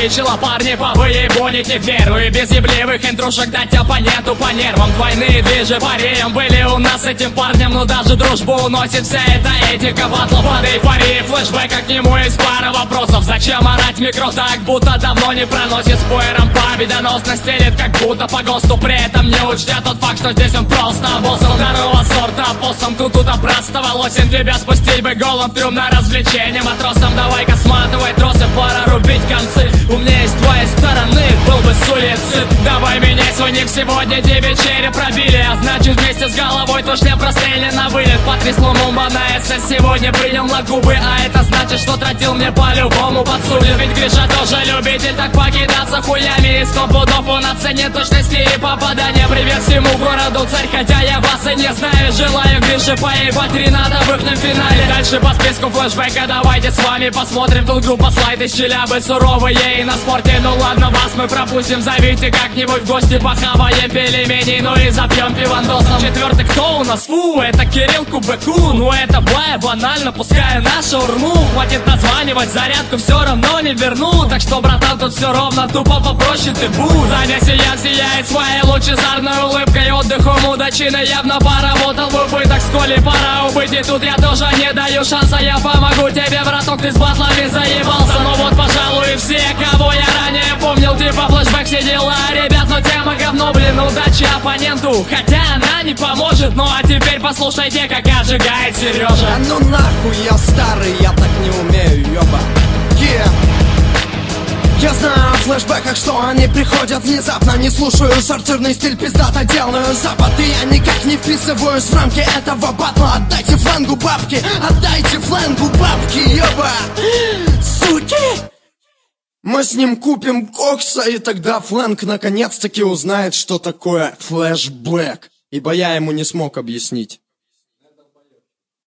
вылечила парни по выебоните веру. И без ебливых интрушек дать оппоненту по нервам. Двойные движи пареем были у нас с этим парнем, но даже дружбу уносит вся эта этика батла под эйфории. Флэшбэка к нему есть пара вопросов. Зачем орать в микро так, будто давно не проносит спойлером победоносно стелит, как будто по ГОСТу. При этом не учтя тот факт, что здесь он просто боссом второго сорта. Боссом тут просто волосин тебя спустить бы голым в трюм на развлечение. Матросом давай-ка сматывай тросы, пора рубить концы. У меня есть с твоей стороны был бы суицид. Давай меняй свой ник, сегодня тебе череп пробили, а значит вместе с головой твой шлем прострелен на вылет. Потрясло мумба на СС, сегодня принял на губы, а это значит, что тротил мне по-любому подсудит. Ведь Гриша тоже любитель так покидаться хуями. И 100 пудов он оценит точности и попадания. Привет всему городу царь, хотя я вас и не знаю. Желаю Грише поебать Рената в их финале. Дальше по списку флешбека давайте с вами посмотрим. Тут группа слайд из Челябы, суровые и на спорте. Ну ладно, вас мы пропустим, зовите как-нибудь в гости, похаваем пельменей, ну и запьем пивандосом. Четвертый кто у нас? Фу, это Кирилл Кубеку. Ну это бая банально, пускай нашу урму. Хватит названивать, зарядку все равно не верну. Так что, братан, тут все ровно, тупо попроще ты будь. Заня сияет своей лучезарной улыбкой. Отдыху мудачины явно поработал в убыток. Сколи пора убыть, и тут я тоже не даю шанса. Я помогу тебе, браток, ты с батлами заебался. Ну вот, пожалуй, и все, кого я ранее помнил. Типа флешбэк, все дела, ребят, но тема говно, блин, удачи оппоненту. Хотя она не поможет, ну а теперь послушайте, как отжигает Сережа. А ну нахуй, я старый, я так не умею, ёба. Я знаю о флешбэках, что они приходят внезапно. Не слушаю сортирный стиль, пиздато делаю запад. И я никак не вписываюсь в рамки этого батла. Отдайте флангу бабки, отдайте флангу бабки, ёба. Суки! Мы с ним купим кокса, и тогда фланг наконец-таки узнает, что такое флешбэк. Ибо я ему не смог объяснить.